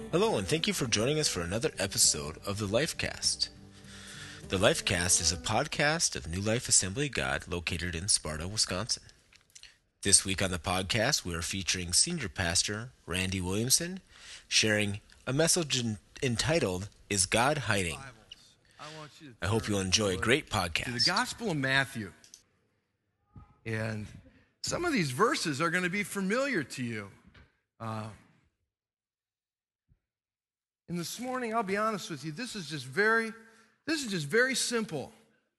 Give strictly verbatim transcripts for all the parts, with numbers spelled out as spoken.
Hello, and thank you for joining us for another episode of the Lifecast. The Lifecast is a podcast of New Life Assembly of God located in Sparta, Wisconsin. This week on the podcast, we are featuring Senior Pastor Randy Williamson sharing a message entitled, Is God Hiding? I, want you to I hope you'll enjoy a great podcast. To the Gospel of Matthew. And some of these verses are going to be familiar to you. Uh, and this morning, I'll be honest with you, this is just very, this is just very simple.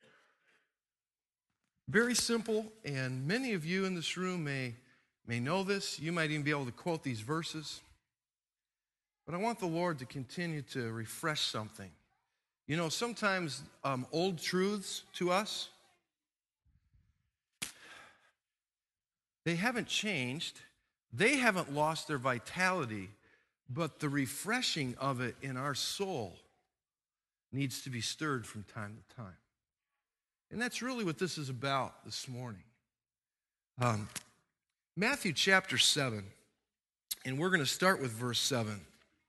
Very simple, and many of you in this room may, may know this. You might even be able to quote these verses. But I want the Lord to continue to refresh something. You know, sometimes um, old truths to us, they haven't changed. They haven't lost their vitality, but the refreshing of it in our soul needs to be stirred from time to time. And that's really what this is about this morning. Um, Matthew chapter seven, and we're going to start with verse seven.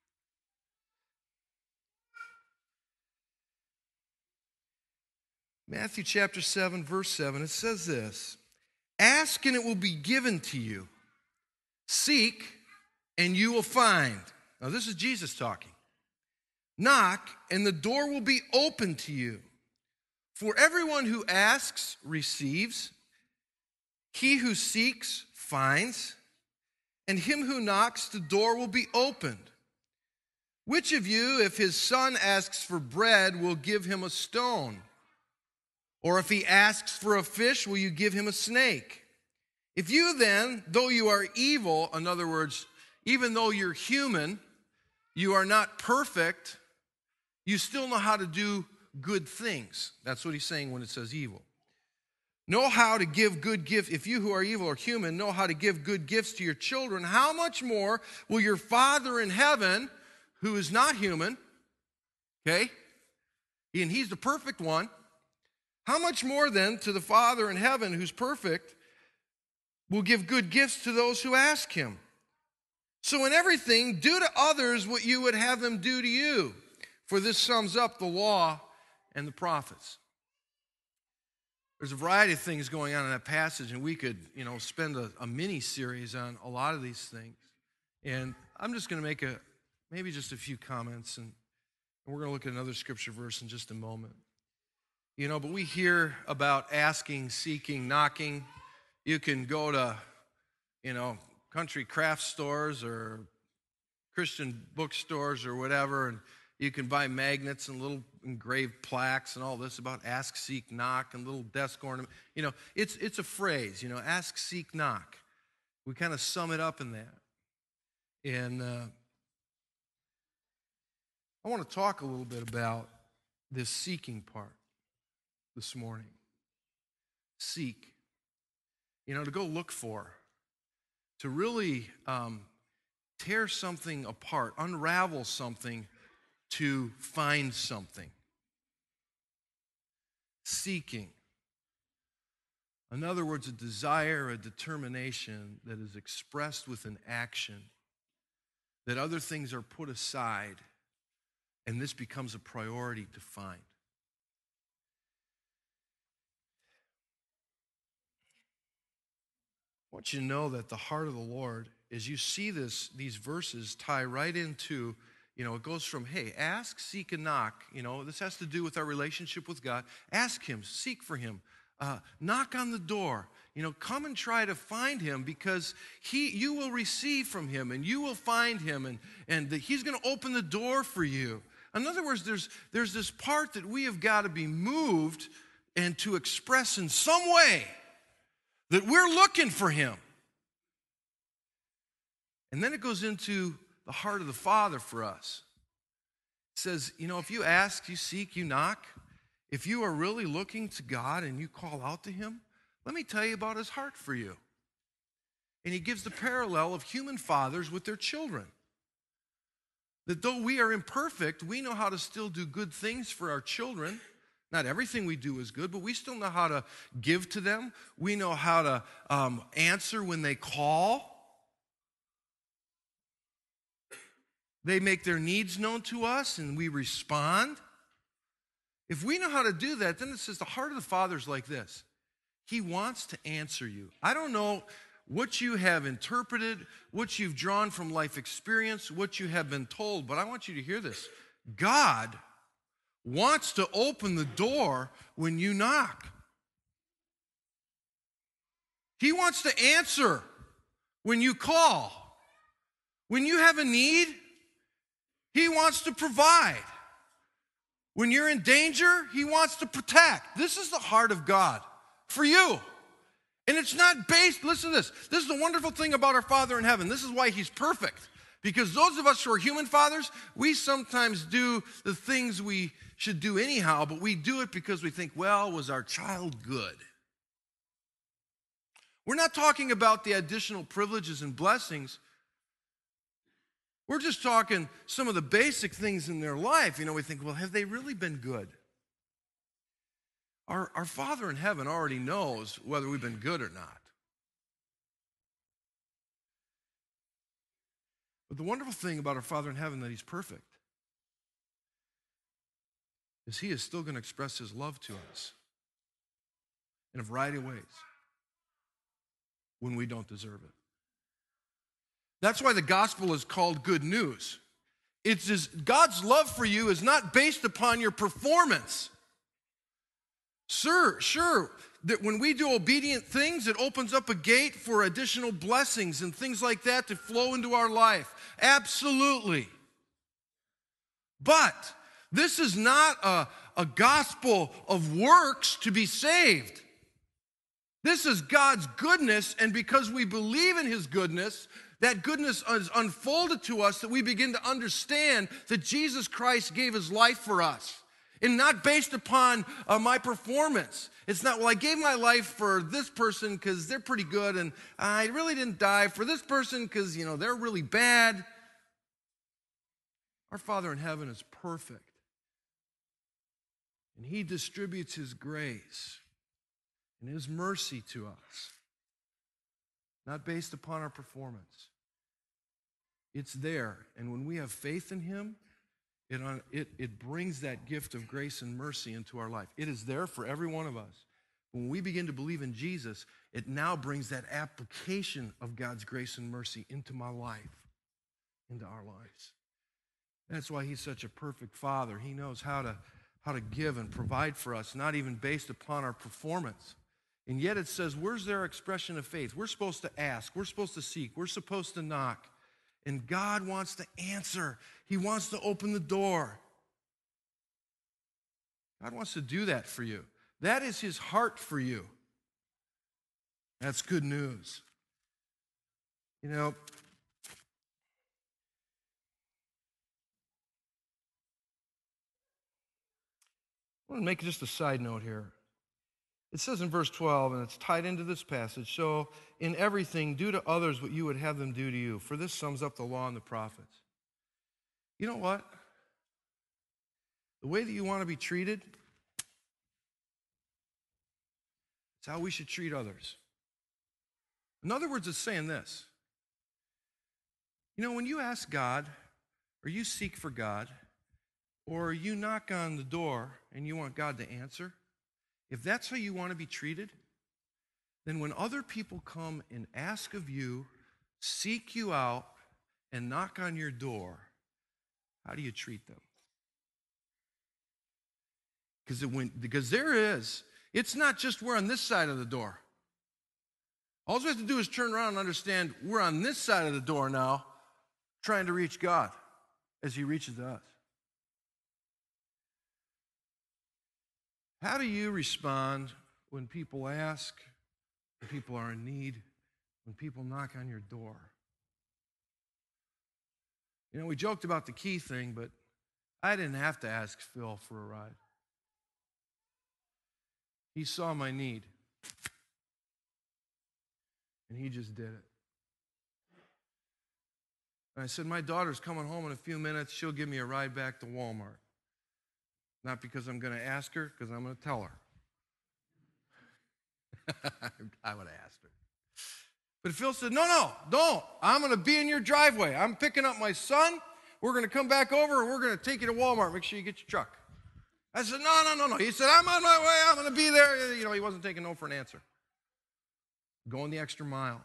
Matthew chapter seven, verse seven, it says this, "Ask and it will be given to you. Seek and you will find." Now this is Jesus talking. "Knock and the door will be open to you. For everyone who asks receives, he who seeks finds, and him who knocks the door will be opened. Which of you, if his son asks for bread, will give him a stone? Or if he asks for a fish, will you give him a snake? If you then, though you are evil," in other words, even though you're human, you are not perfect, you still know how to do good things. That's what he's saying when it says evil. "Know how to give good gifts. If you who are evil or human know how to give good gifts to your children, how much more will your Father in heaven, who is not human," okay, and he's the perfect one, "how much more then to the Father in heaven, who's perfect, will give good gifts to those who ask him? So in everything, do to others what you would have them do to you. For this sums up the law and the prophets." There's a variety of things going on in that passage, and we could, you know, spend a, a mini-series on a lot of these things. And I'm just going to make a, maybe just a few comments, and, and we're going to look at another scripture verse in just a moment. You know, but we hear about asking, seeking, knocking. You can go to, you know, country craft stores or Christian bookstores or whatever, and you can buy magnets and little engraved plaques and all this about ask, seek, knock, and little desk ornament. You know, it's it's a phrase, you know, ask, seek, knock. We kind of sum it up in that. And uh, I want to talk a little bit about this seeking part this morning. Seek. You know, to go look for. To really um, tear something apart, unravel something to find something. Seeking. In other words, a desire, a determination that is expressed with an action, that other things are put aside, and this becomes a priority to find. I want you to know that the heart of the Lord, as you see this, these verses tie right into, you know, it goes from, hey, ask, seek, and knock. You know, this has to do with our relationship with God. Ask him, seek for him, uh, knock on the door. You know, come and try to find him, because he, you will receive from him, and you will find him, and, and the, he's going to open the door for you. In other words, there's, there's this part that we have got to be moved and to express in some way that we're looking for him. And then it goes into the heart of the Father for us. It says, you know, if you ask, you seek, you knock, if you are really looking to God and you call out to him, let me tell you about his heart for you. And he gives the parallel of human fathers with their children. That though we are imperfect, we know how to still do good things for our children. Not everything we do is good, but we still know how to give to them. We know how to um, answer when they call. They make their needs known to us, and we respond. If we know how to do that, then it says the heart of the Father is like this. He wants to answer you. I don't know what you have interpreted, what you've drawn from life experience, what you have been told, but I want you to hear this. God wants to open the door when you knock. He wants to answer when you call. When you have a need, He wants to provide. When you're in danger, He wants to protect. This is the heart of God for you. And it's not based, listen to this. This is the wonderful thing about our Father in heaven. This is why He's perfect. Because those of us who are human fathers, we sometimes do the things we should do anyhow, but we do it because we think, well, was our child good? We're not talking about the additional privileges and blessings. We're just talking some of the basic things in their life. You know, we think, well, have they really been good? Our, our Father in heaven already knows whether we've been good or not. But the wonderful thing about our Father in heaven that He's perfect is He is still going to express His love to us in a variety of ways when we don't deserve it. That's why the gospel is called good news. It's just, God's love for you is not based upon your performance. Sir, sure, that when we do obedient things, it opens up a gate for additional blessings and things like that to flow into our life. Absolutely. But this is not a, a gospel of works to be saved. This is God's goodness, and because we believe in His goodness, that goodness is unfolded to us that we begin to understand that Jesus Christ gave His life for us. And not based upon uh, my performance. It's not, well, I gave my life for this person because they're pretty good, and I really didn't die for this person because, you know, they're really bad. Our Father in heaven is perfect. And He distributes His grace and His mercy to us, not based upon our performance. It's there, and when we have faith in Him, It, it, it brings that gift of grace and mercy into our life. It is there for every one of us. When we begin to believe in Jesus, it now brings that application of God's grace and mercy into my life, into our lives. That's why He's such a perfect Father. He knows how to, how to give and provide for us, not even based upon our performance. And yet it says, where's their expression of faith? We're supposed to ask. We're supposed to seek. We're supposed to knock. And God wants to answer. He wants to open the door. God wants to do that for you. That is His heart for you. That's good news. You know, I want to make just a side note here. It says in verse twelve, and it's tied into this passage, so in everything, do to others what you would have them do to you, for this sums up the law and the prophets. You know what? The way that you want to be treated, it's how we should treat others. In other words, it's saying this. You know, when you ask God, or you seek for God, or you knock on the door and you want God to answer, if that's how you want to be treated, then when other people come and ask of you, seek you out, and knock on your door, how do you treat them? Because it went, because there is, it's not just we're on this side of the door. All we have to do is turn around and understand we're on this side of the door now, trying to reach God as He reaches us. How do you respond when people ask, when people are in need, when people knock on your door? You know, we joked about the key thing, but I didn't have to ask Phil for a ride. He saw my need, and he just did it. And I said, my daughter's coming home in a few minutes. She'll give me a ride back to Walmart. Not because I'm going to ask her, because I'm going to tell her. I would have asked her. But Phil said, no, no, don't. I'm going to be in your driveway. I'm picking up my son. we're going to come back over and we're going to take you to Walmart. Make sure you get your truck. I said, no, no, no, no. He said, I'm on my way. I'm going to be there. You know, he wasn't taking no for an answer. Going the extra mile.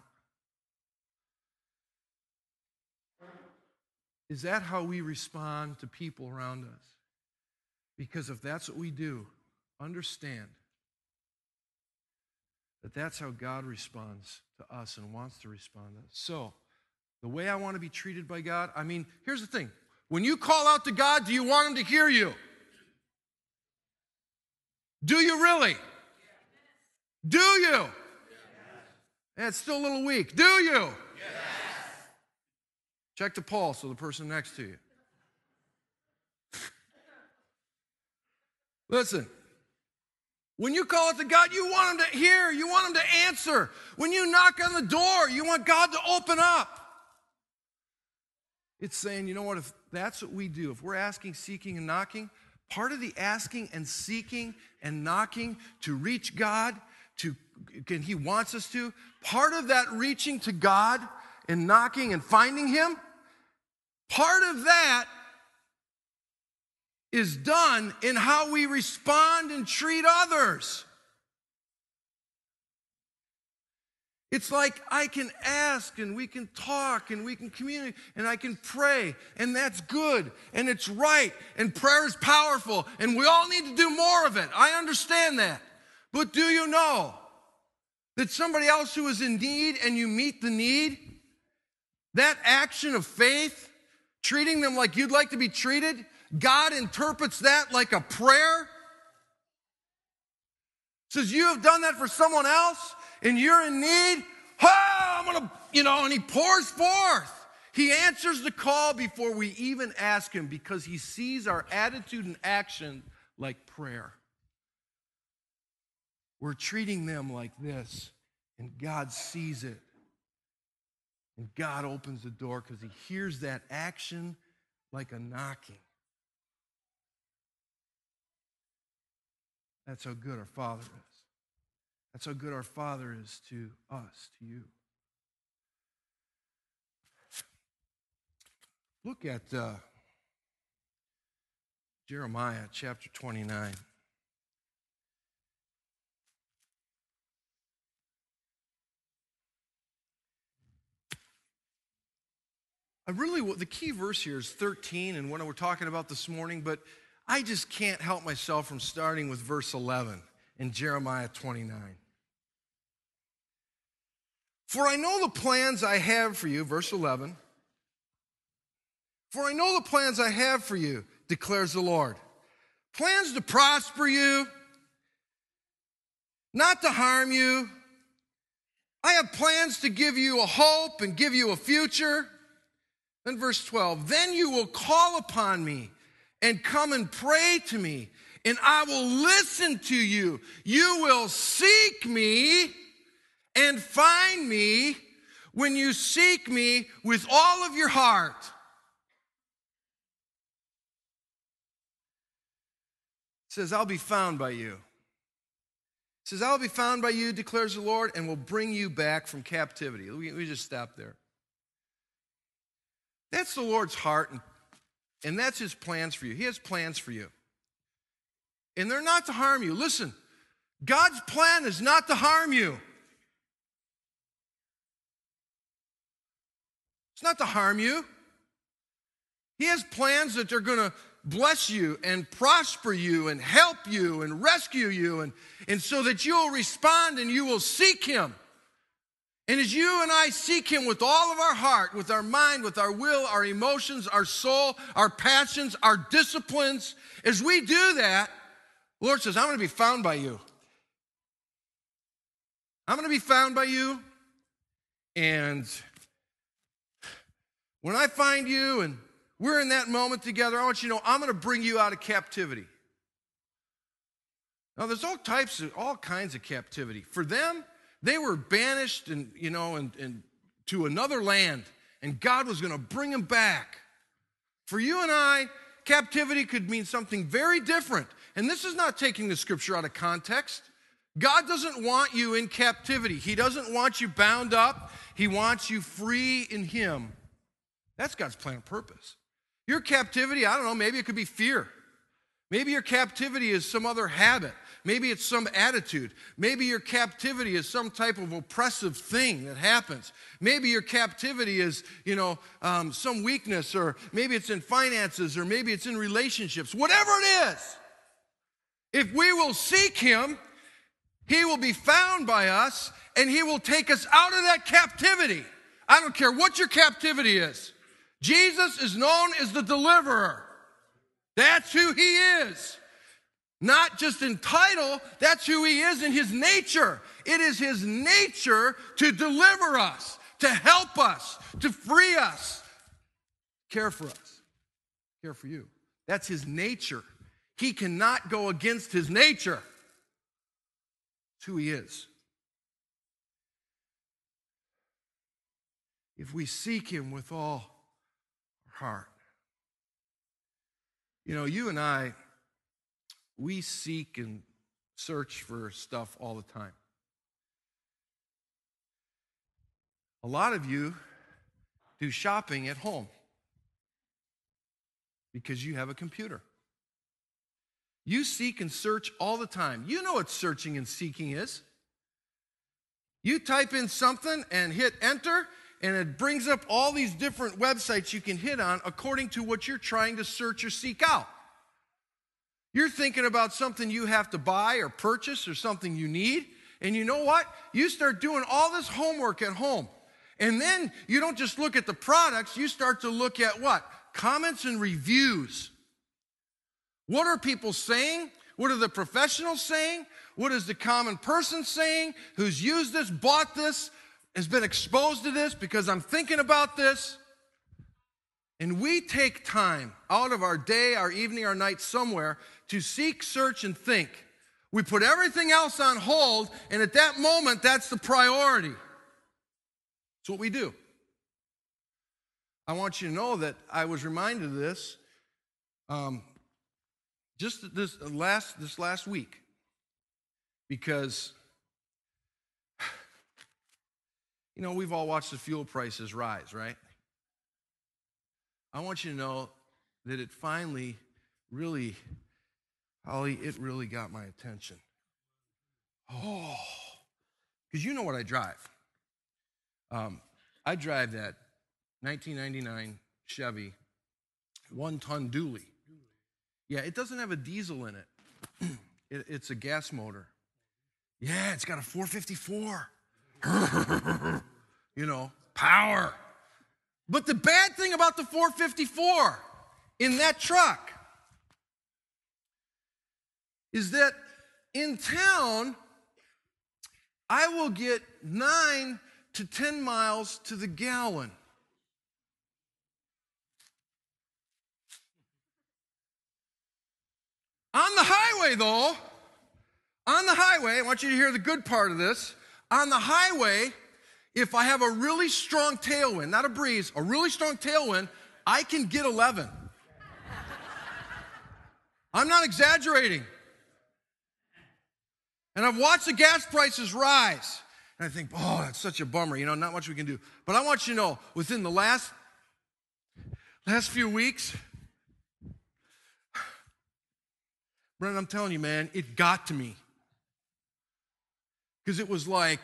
Is that how we respond to people around us? Because if that's what we do, understand that that's how God responds to us and wants to respond to us. So, the way I want to be treated by God, I mean, here's the thing. When you call out to God, do you want him to hear you? Do you really? Do you? Yes. It's still a little weak. Do you? Yes. Check the pulse of the person next to you. Listen, when you call it to God, you want him to hear. You want him to answer. When you knock on the door, you want God to open up. It's saying, you know what, if that's what we do, if we're asking, seeking, and knocking, part of the asking and seeking and knocking to reach God, to, and he wants us to, part of that reaching to God and knocking and finding him, part of that is done in how we respond and treat others. It's like I can ask and we can talk and we can communicate and I can pray, and that's good and it's right, and prayer is powerful and we all need to do more of it. I understand that. But do you know that somebody else who is in need and you meet the need, that action of faith, treating them like you'd like to be treated, God interprets that like a prayer? Says, you have done that for someone else and you're in need, oh, I'm going to, you know, and he pours forth. He answers the call before we even ask him, because he sees our attitude and action like prayer. We're treating them like this, and God sees it. And God opens the door because he hears that action like a knocking. That's how good our Father is. That's how good our Father is to us, to you. Look at uh, Jeremiah chapter twenty-nine. I really, the key verse here is thirteen and what we're talking about this morning, but I just can't help myself from starting with verse eleven in Jeremiah twenty-nine. For I know the plans I have for you, verse eleven. For I know the plans I have for you, declares the Lord. Plans to prosper you, not to harm you. I have plans to give you a hope and give you a future. Then verse twelve, then you will call upon me and come and pray to me, and I will listen to you. You will seek me and find me when you seek me with all of your heart. It says, I'll be found by you. It says, I'll be found by you, declares the Lord, and will bring you back from captivity. We, we just stop there. That's the Lord's heart, and, and that's his plans for you. He has plans for you. And they're not to harm you. Listen, God's plan is not to harm you. It's not to harm you. He has plans that are going to bless you and prosper you and help you and rescue you, and, and so that you will respond and you will seek him. And as you and I seek him with all of our heart, with our mind, with our will, our emotions, our soul, our passions, our disciplines, as we do that, the Lord says, I'm going to be found by you. I'm going to be found by you, and when I find you and we're in that moment together, I want you to know I'm going to bring you out of captivity. Now, there's all types of, all kinds of captivity. For them, they were banished and, you know, and, and to another land, and God was going to bring them back. For you and I, captivity could mean something very different. And this is not taking the scripture out of context. God doesn't want you in captivity. He doesn't want you bound up. He wants you free in him. That's God's plan and purpose. Your captivity, I don't know, maybe it could be fear. Maybe your captivity is some other habit. Maybe it's some attitude. Maybe your captivity is some type of oppressive thing that happens. Maybe your captivity is, you know, um, some weakness, or maybe it's in finances, or maybe it's in relationships. Whatever it is, if we will seek him, he will be found by us, and he will take us out of that captivity. I don't care what your captivity is. Jesus is known as the deliverer. That's who he is. Not just in title, that's who he is in his nature. It is his nature to deliver us, to help us, to free us, care for us, care for you. That's his nature. He cannot go against his nature. It's who he is. If we seek him with all our heart. You know, you and I, we seek and search for stuff all the time. A lot of you do shopping at home because you have a computer. You seek and search all the time. You know what searching and seeking is. You type in something and hit enter, and it brings up all these different websites you can hit on according to what you're trying to search or seek out. You're thinking about something you have to buy or purchase or something you need, and you know what? You start doing all this homework at home. And then you don't just look at the products, you start to look at what? Comments and reviews. What are people saying? What are the professionals saying? What is the common person saying who's used this, bought this, has been exposed to this because I'm thinking about this? And we take time out of our day, our evening, our night somewhere to seek, search, and think. We put everything else on hold, and at that moment, that's the priority. That's what we do. I want you to know that I was reminded of this um, just this last, this last week, because, you know, we've all watched the fuel prices rise, right? I want you to know that it finally really, Holly, it really got my attention. Oh, because you know what I drive. Um, I drive that nineteen ninety-nine Chevy one-ton dually. Yeah, it doesn't have a diesel in it. it. It's a gas motor. Yeah, it's got a four fifty-four. You know, power. But the bad thing about the four fifty-four in that truck is that in town, I will get nine to ten miles to the gallon. On the highway, though, on the highway, I want you to hear the good part of this. On the highway, if I have a really strong tailwind, not a breeze, a really strong tailwind, I can get eleven. I'm not exaggerating. And I've watched the gas prices rise. And I think, oh, that's such a bummer, you know, not much we can do. But I want you to know, within the last, last few weeks, Brennan, I'm telling you, man, it got to me. Because it was like,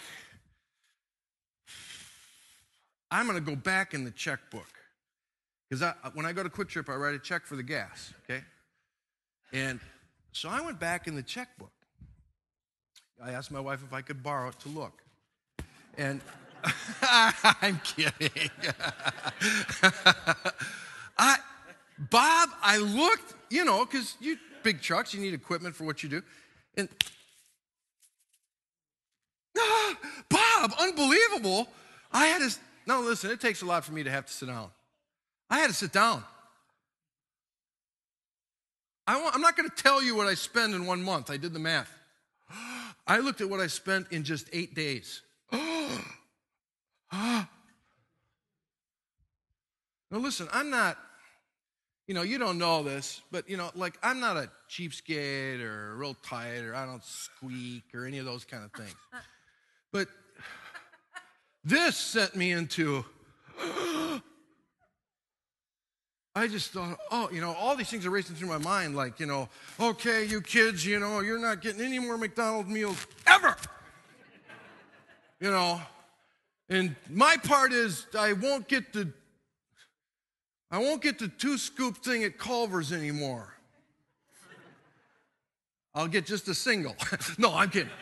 I'm going to go back in the checkbook. Because when I go to Quick Trip, I write a check for the gas, okay? And so I went back in the checkbook. I asked my wife if I could borrow it to look. And I'm kidding. I, Bob, I looked, you know, because you big trucks, you need equipment for what you do. And ah, Bob, unbelievable. I had to, no, listen, it takes a lot for me to have to sit down. I had to sit down. I want, I'm not going to tell you what I spend in one month. I did the math. I looked at what I spent in just eight days. Now listen, I'm not, you know, you don't know this, but you know, like I'm not a cheapskate or real tight or I don't squeak or any of those kind of things. But this sent me into, I just thought, oh, you know, all these things are racing through my mind, like, you know, okay, you kids, you know, you're not getting any more McDonald's meals ever. You know, and my part is I won't get the, I won't get the two scoop thing at Culver's anymore. I'll get just a single. No, I'm kidding.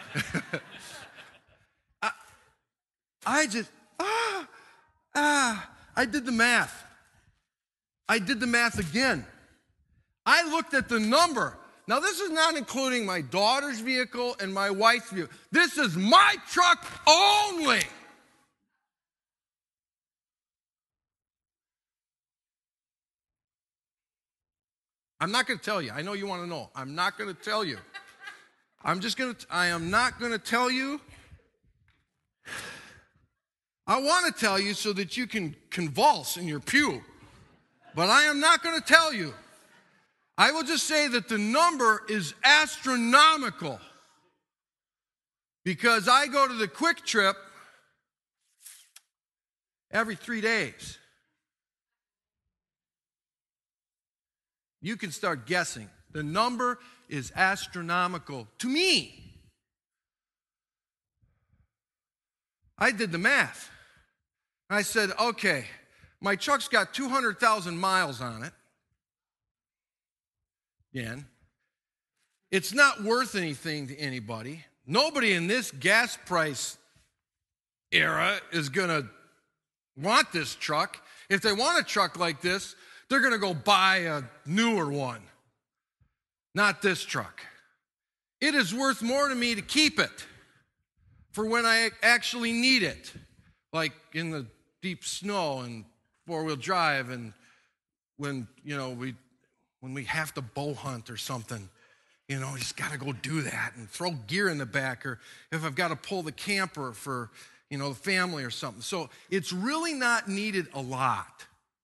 I, I just, ah, ah, I did the math. I did the math again. I looked at the number. Now, this is not including my daughter's vehicle and my wife's vehicle. This is my truck only. I'm not going to tell you. I know you want to know. I'm not going to tell you. I'm just going to, I am not going to tell you. I want to tell you so that you can convulse in your pew. But I am not going to tell you. I will just say that the number is astronomical. Because I go to the Quick Trip every three days. You can start guessing. The number is astronomical to me. I did the math. I said, okay, my truck's got two hundred thousand miles on it. Again, it's not worth anything to anybody. Nobody in this gas price era is going to want this truck. If they want a truck like this, they're going to go buy a newer one, not this truck. It is worth more to me to keep it for when I actually need it, like in the deep snow and four-wheel drive, and when, you know, we when we have to bow hunt or something, you know, you just got to go do that and throw gear in the back, or if I've got to pull the camper for, you know, the family or something. So it's really not needed a lot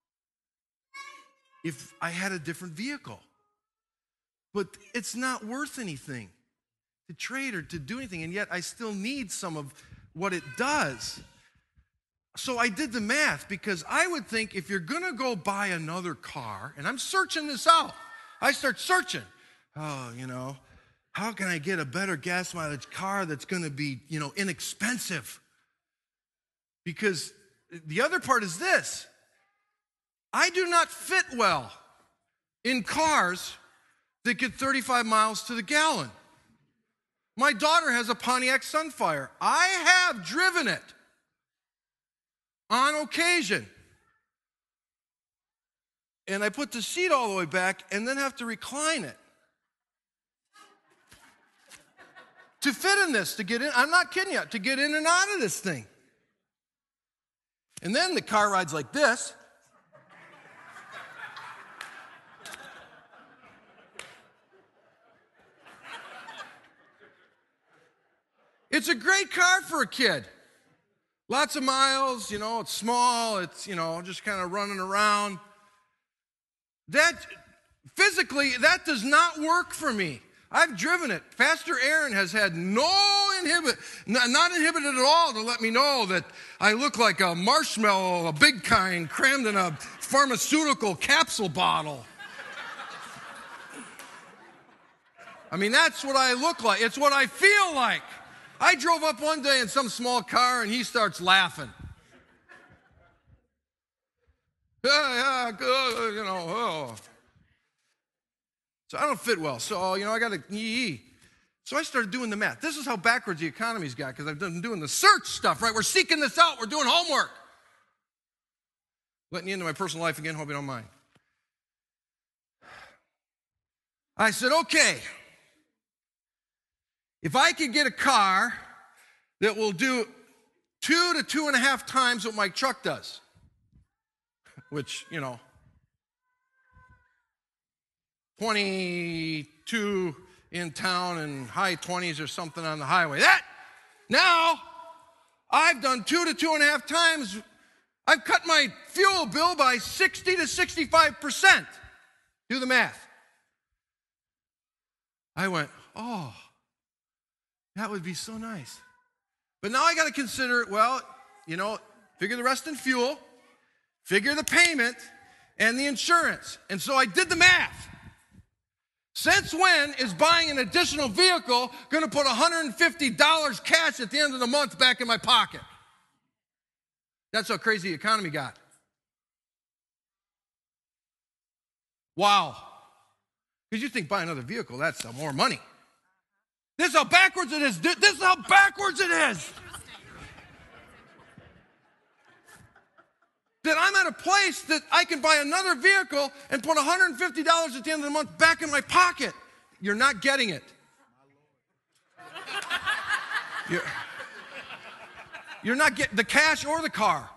if I had a different vehicle. But it's not worth anything to trade or to do anything, and yet I still need some of what it does. So I did the math, because I would think if you're going to go buy another car, and I'm searching this out. I start searching. Oh, you know, how can I get a better gas mileage car that's going to be, you know, inexpensive? Because the other part is this. I do not fit well in cars that get thirty-five miles to the gallon. My daughter has a Pontiac Sunfire. I have driven it on occasion. And I put the seat all the way back and then have to recline it to fit in this, to get in. I'm not kidding you, to get in and out of this thing. And then the car rides like this. It's a great car for a kid. Lots of miles, you know, it's small, it's, you know, just kind of running around. That, physically, that does not work for me. I've driven it. Pastor Aaron has had no inhibit, not inhibited at all to let me know that I look like a marshmallow, a big kind, crammed in a pharmaceutical capsule bottle. I mean, that's what I look like. It's what I feel like. I drove up one day in some small car, and he starts laughing. Yeah, yeah, good, you know, oh. So I don't fit well. So, you know, I got to, so I started doing the math. This is how backwards the economy's got, because I've been doing the search stuff, right? We're seeking this out. We're doing homework. Letting you into my personal life again, hope you don't mind. I said, okay, if I could get a car that will do two to two and a half times what my truck does, which, you know, twenty-two in town and high twenties or something on the highway. That, now, I've done two to two and a half times. I've cut my fuel bill by sixty to sixty-five percent. Do the math. I went, oh, that would be so nice. But now I got to consider, well, you know, figure the rest in fuel, figure the payment, and the insurance. And so I did the math. Since when is buying an additional vehicle going to put one hundred fifty dollars cash at the end of the month back in my pocket? That's how crazy the economy got. Wow. Because you think buy another vehicle, that's more money. This is how backwards it is. This is how backwards it is. That I'm at a place that I can buy another vehicle and put one hundred fifty dollars at the end of the month back in my pocket. You're not getting it. You're, you're not getting the cash or the car.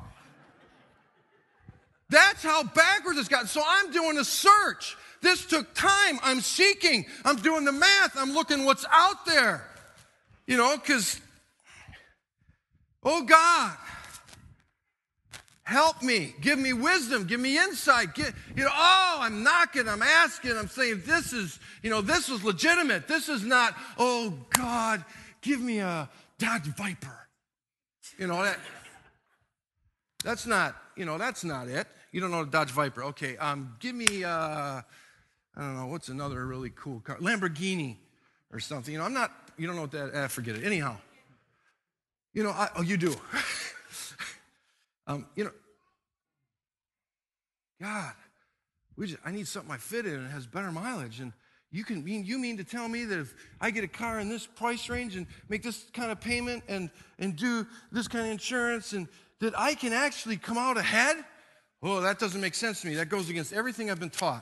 That's how backwards it's gotten. So I'm doing a search. This took time. I'm seeking. I'm doing the math. I'm looking what's out there. You know, because, oh God, help me. Give me wisdom. Give me insight. Get, you know, oh, I'm knocking. I'm asking. I'm saying this is, you know, this is legitimate. This is not, oh God, give me a Dodge Viper. You know, that, that's not, you know, that's not it. You don't know the Dodge Viper. Okay, um, give me, uh, I don't know, what's another really cool car? Lamborghini or something. You know, I'm not, you don't know what that, eh, forget it. Anyhow, you know, I, oh, you do. um, you know, God, we just, I need something I fit in and has better mileage. And you can mean, you mean to tell me that if I get a car in this price range and make this kind of payment and, and do this kind of insurance and that I can actually come out ahead? Oh, that doesn't make sense to me. That goes against everything I've been taught.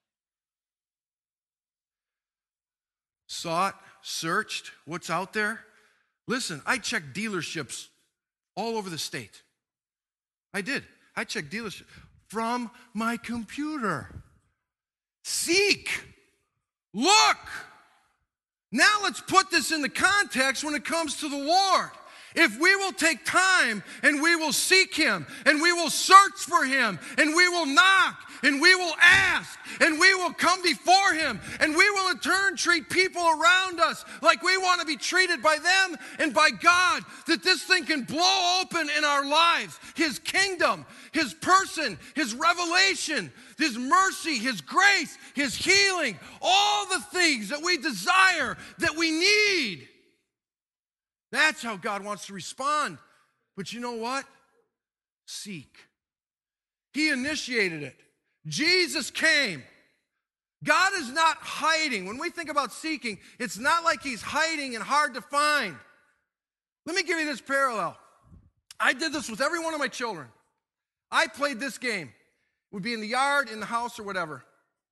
Sought, searched, what's out there? Listen, I checked dealerships all over the state. I did. I checked dealerships from my computer. Seek. Look. Now let's put this in the context when it comes to the Lord. If we will take time and we will seek Him and we will search for Him and we will knock and we will ask and we will come before Him and we will in turn treat people around us like we want to be treated by them and by God, that this thing can blow open in our lives. His kingdom, His person, His revelation, His mercy, His grace, His healing, all the things that we desire, that we need. That's how God wants to respond. But you know what? Seek. He initiated it. Jesus came. God is not hiding. When we think about seeking, it's not like He's hiding and hard to find. Let me give you this parallel. I did this with every one of my children. I played this game. It would be in the yard, in the house, or whatever.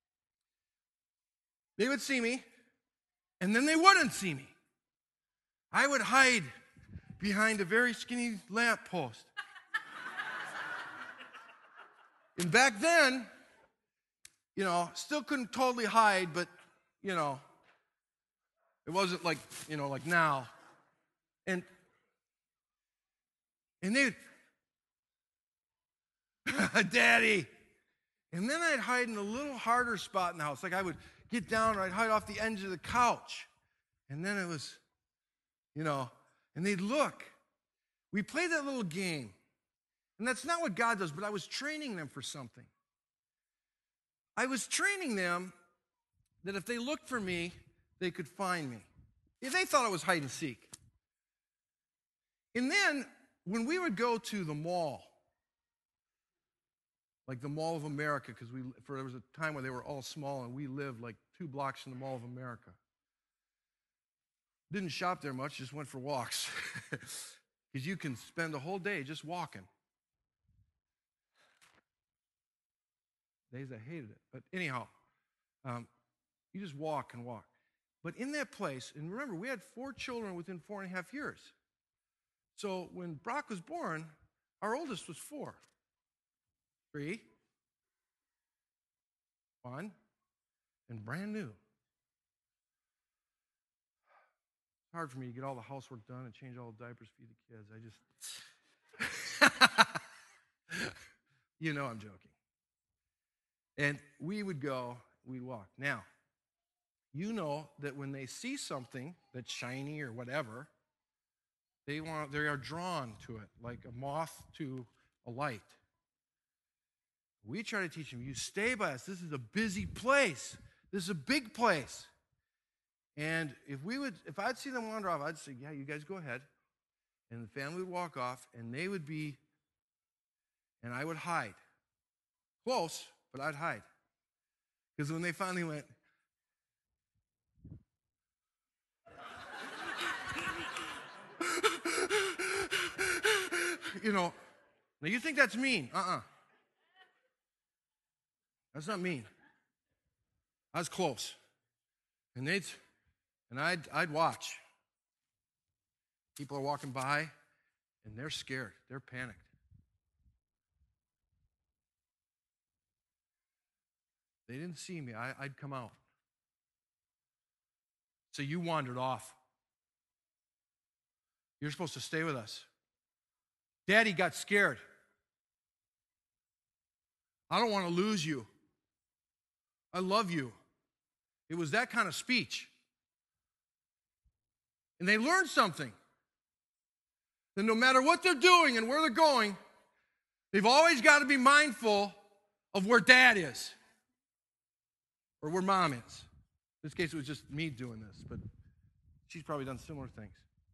They would see me, and then they wouldn't see me. I would hide behind a very skinny lamppost. And back then, you know, still couldn't totally hide, but, you know, it wasn't like, you know, like now. And, and they'd, Daddy. And then I'd hide in a little harder spot in the house. Like I would get down or I'd hide off the edge of the couch. And then it was, you know, and they'd look. We played that little game. And that's not what God does, but I was training them for something. I was training them that if they looked for me, they could find me. If they thought I was hide and seek. And then when we would go to the mall, like the Mall of America, because we for there was a time where they were all small and we lived like two blocks from the Mall of America. Didn't shop there much, just went for walks. Because you can spend the whole day just walking. Days I hated it. But anyhow, um, you just walk and walk. But in that place, and remember, we had four children within four and a half years. So when Brock was born, our oldest was four. Three. One. And brand new. It's hard for me to get all the housework done and change all the diapers, feed the kids. I just, you know I'm joking. And we would go, we'd walk. Now, you know that when they see something that's shiny or whatever, they want, they are drawn to it like a moth to a light. We try to teach them, you stay by us. This is a busy place. This is a big place. And if we would, if I'd see them wander off, I'd say, yeah, you guys go ahead. And the family would walk off, and they would be, and I would hide. Close, but I'd hide. Because when they finally went, you know, now you think that's mean. Uh-uh. That's not mean. I was close. And they'd, and I'd, I'd watch. People are walking by, and they're scared. They're panicked. They didn't see me. I, I'd come out. So you wandered off. You're supposed to stay with us. Daddy got scared. I don't want to lose you. I love you. It was that kind of speech. And they learned something. That no matter what they're doing and where they're going, they've always got to be mindful of where dad is. Or where mom is. In this case, it was just me doing this, but she's probably done similar things.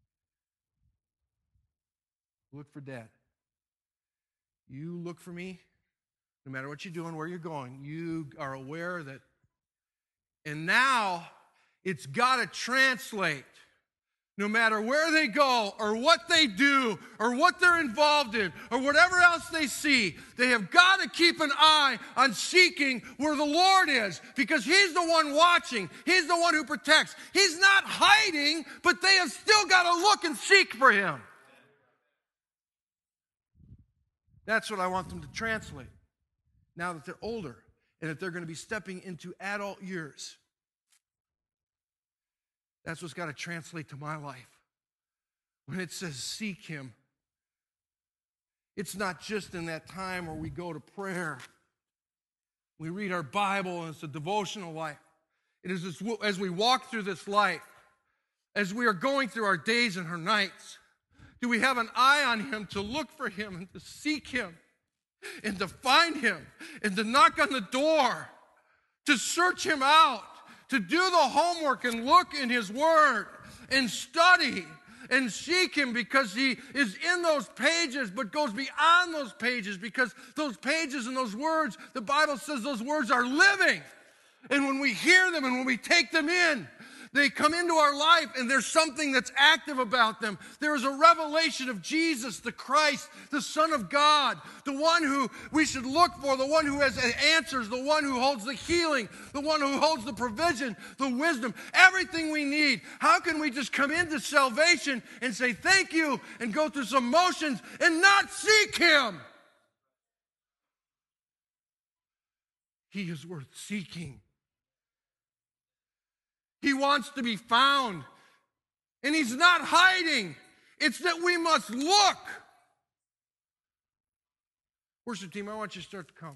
Look for dad. You look for me, no matter what you're doing, where you're going. You are aware that, and now it's got to translate. No matter where they go or what they do or what they're involved in or whatever else they see, they have got to keep an eye on seeking where the Lord is, because He's the one watching. He's the one who protects. He's not hiding, but they have still got to look and seek for Him. That's what I want them to translate now that they're older and that they're going to be stepping into adult years. That's what's got to translate to my life. When it says seek Him, it's not just in that time where we go to prayer. We read our Bible and it's a devotional life. It is as, as we walk through this life, as we are going through our days and our nights, do we have an eye on Him to look for Him and to seek Him and to find Him and to knock on the door, to search Him out, to do the homework and look in His Word and study and seek Him, because He is in those pages but goes beyond those pages, because those pages and those words, the Bible says those words are living. And when we hear them and when we take them in, they come into our life, and there's something that's active about them. There is a revelation of Jesus, the Christ, the Son of God, the one who we should look for, the one who has answers, the one who holds the healing, the one who holds the provision, the wisdom, everything we need. How can we just come into salvation and say thank you and go through some motions and not seek Him? He is worth seeking. He wants to be found. And He's not hiding. It's that we must look. Worship team, I want you to start to come.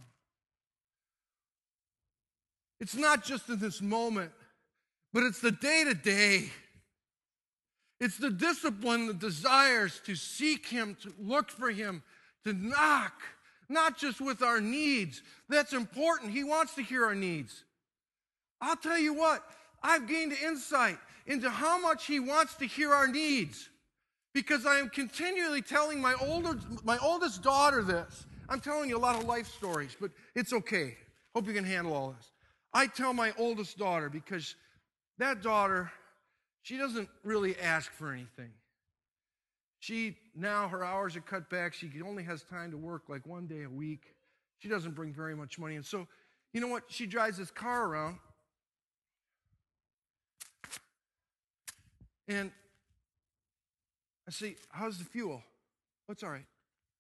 It's not just in this moment, but it's the day-to-day. It's the discipline, the desires to seek Him, to look for Him, to knock, not just with our needs. That's important. He wants to hear our needs. I'll tell you what, I've gained insight into how much He wants to hear our needs, because I am continually telling my older, my oldest daughter this. I'm telling you a lot of life stories, but it's okay. Hope you can handle all this. I tell my oldest daughter, because that daughter, she doesn't really ask for anything. She, now her hours are cut back. She only has time to work like one day a week. She doesn't bring very much money. And so, you know what? She drives this car around. And I say, how's the fuel? Oh, it's all right.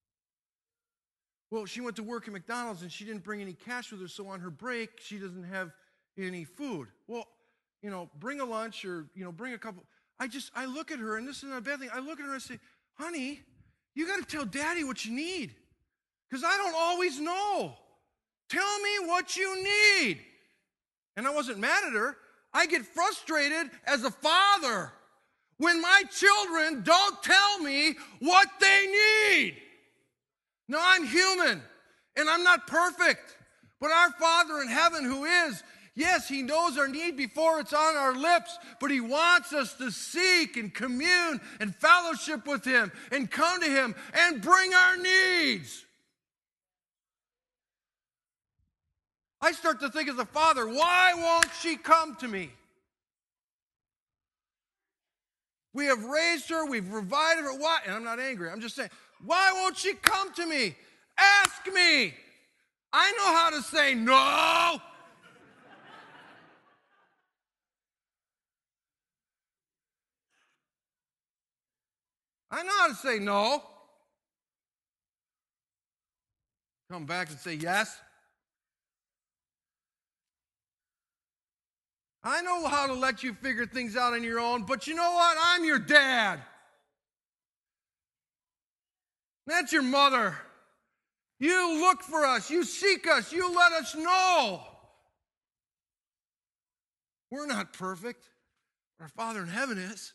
Well, she went to work at McDonald's and she didn't bring any cash with her, so on her break, she doesn't have any food. Well, you know, bring a lunch or, you know, bring a couple. I just, I look at her, and this is not a bad thing. I look at her and I say, honey, you got to tell Daddy what you need, because I don't always know. Tell me what you need. And I wasn't mad at her. I get frustrated as a father when my children don't tell me what they need. Now, I'm human, And I'm not perfect, but our Father in heaven who is, yes, he knows our need before it's on our lips, but he wants us to seek and commune and fellowship with him and come to him and bring our needs. I start to think as a father, why won't she come to me? We have raised her, we've provided her. Why? And I'm not angry. I'm just saying, why won't she come to me? Ask me. I know how to say no. I know how to say no. Come back and say yes. I know how to let you figure things out on your own, but you know what? I'm your dad. That's your mother. You look for us. You seek us. You let us know. We're not perfect. Our Father in heaven is.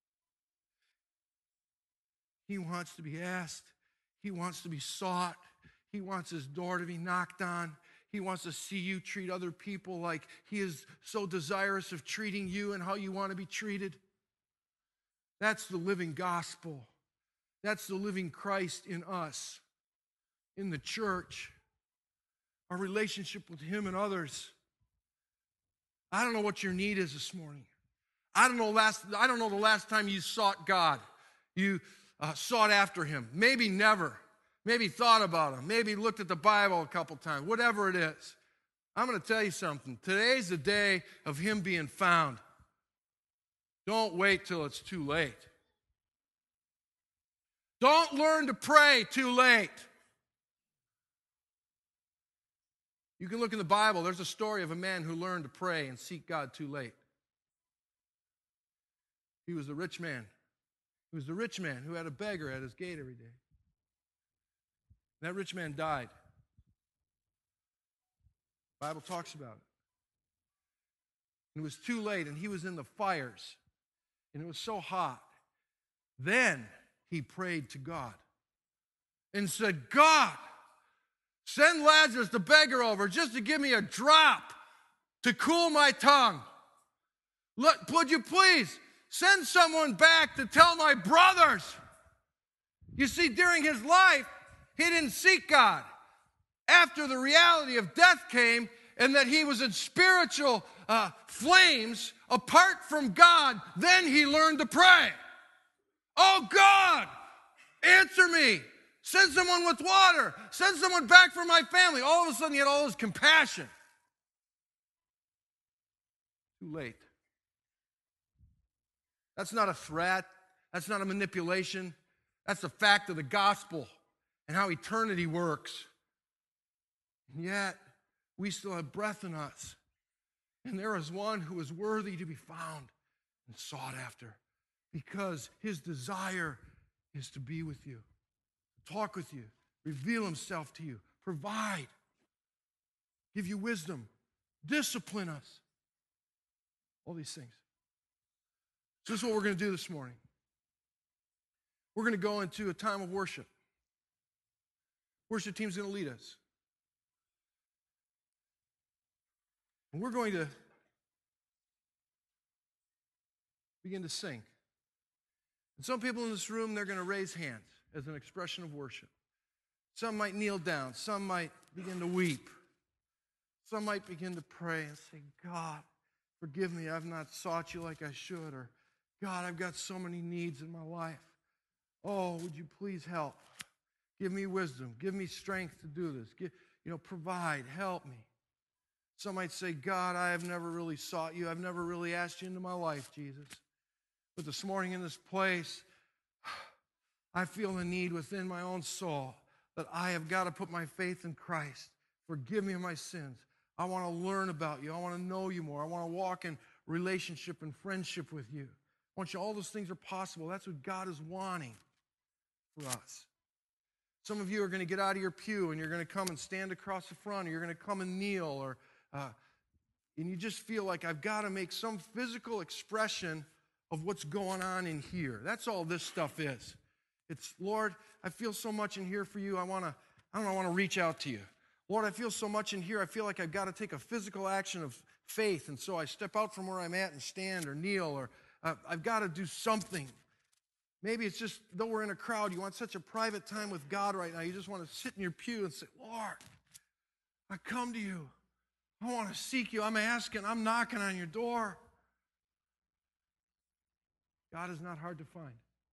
He wants to be asked. He wants to be sought. He wants his door to be knocked on. He wants to see you treat other people like he is so desirous of treating you and how you want to be treated. That's the living gospel. That's the living Christ in us, in the church, our relationship with him and others. I don't know what your need is this morning. I don't know last. I don't know the last time you sought God. You uh, sought after him. Maybe never. Maybe thought about him. Maybe looked at the Bible a couple times. Whatever it is. I'm going to tell you something. Today's the day of him being found. Don't wait till it's too late. Don't learn to pray too late. You can look in the Bible. There's a story of a man who learned to pray and seek God too late. He was the rich man. He was the rich man who had a beggar at his gate every day. That rich man died. The Bible talks about it. It was too late, and he was in the fires, and it was so hot. Then he prayed to God and said, God, send Lazarus the beggar over just to give me a drop to cool my tongue. Look, would you please send someone back to tell my brothers? You see, during his life, he didn't seek God. After the reality of death came and that he was in spiritual uh, flames apart from God, then he learned to pray. Oh God, answer me. Send someone with water. Send someone back for my family. All of a sudden he had all this compassion. Too late. That's not a threat. That's not a manipulation. That's the fact of the gospel and how eternity works. And yet, we still have breath in us. And there is one who is worthy to be found and sought after, because his desire is to be with you, talk with you, reveal himself to you, provide, give you wisdom, discipline us. All these things. So this is what we're going to do this morning. We're going to go into a time of worship. Worship team's going to lead us. And we're going to begin to sing. And some people in this room, they're going to raise hands as an expression of worship. Some might kneel down. Some might begin to weep. Some might begin to pray and say, God, forgive me, I've not sought you like I should. Or, God, I've got so many needs in my life. Oh, would you please help? Give me wisdom. Give me strength to do this. Give, you know, provide. Help me. Some might say, God, I have never really sought you. I've never really asked you into my life, Jesus. But this morning in this place, I feel the need within my own soul that I have got to put my faith in Christ. Forgive me of my sins. I want to learn about you. I want to know you more. I want to walk in relationship and friendship with you. I want you, all those things are possible. That's what God is wanting for us. Some of you are going to get out of your pew and you're going to come and stand across the front, or you're going to come and kneel, or uh, and you just feel like I've got to make some physical expression of what's going on in here. That's all this stuff is. It's, Lord, I feel so much in here for you. I want to, I don't know, I want to reach out to you. Lord, I feel so much in here, I feel like I've got to take a physical action of faith, and so I step out from where I'm at and stand or kneel, or uh, I've got to do something. Maybe it's just, though we're in a crowd, you want such a private time with God right now, you just want to sit in your pew and say, Lord, I come to you. I want to seek you. I'm asking, I'm knocking on your door. God is not hard to find.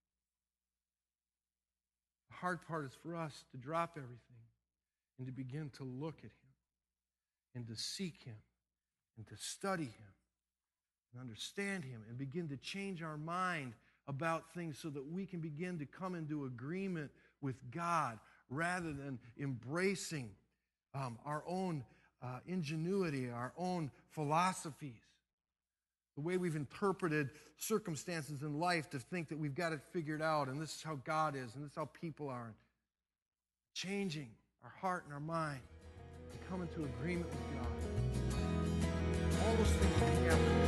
The hard part is for us to drop everything and to begin to look at him and to seek him and to study him and understand him and begin to change our mind about things so that we can begin to come into agreement with God rather than embracing um, our own uh, ingenuity, our own philosophies, the way we've interpreted circumstances in life to think that we've got it figured out and this is how God is and this is how people are. Changing our heart and our mind and come into agreement with God. All those things can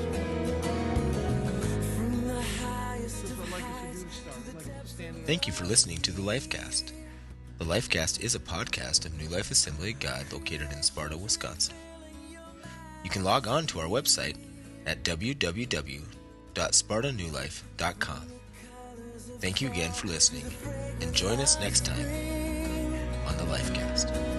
happen. Thank you for listening to the Lifecast. The Lifecast is a podcast of New Life Assembly of God located in Sparta, Wisconsin. You can log on to our website at w w w dot sparta new life dot com. Thank you again for listening, and join us next time on the Lifecast.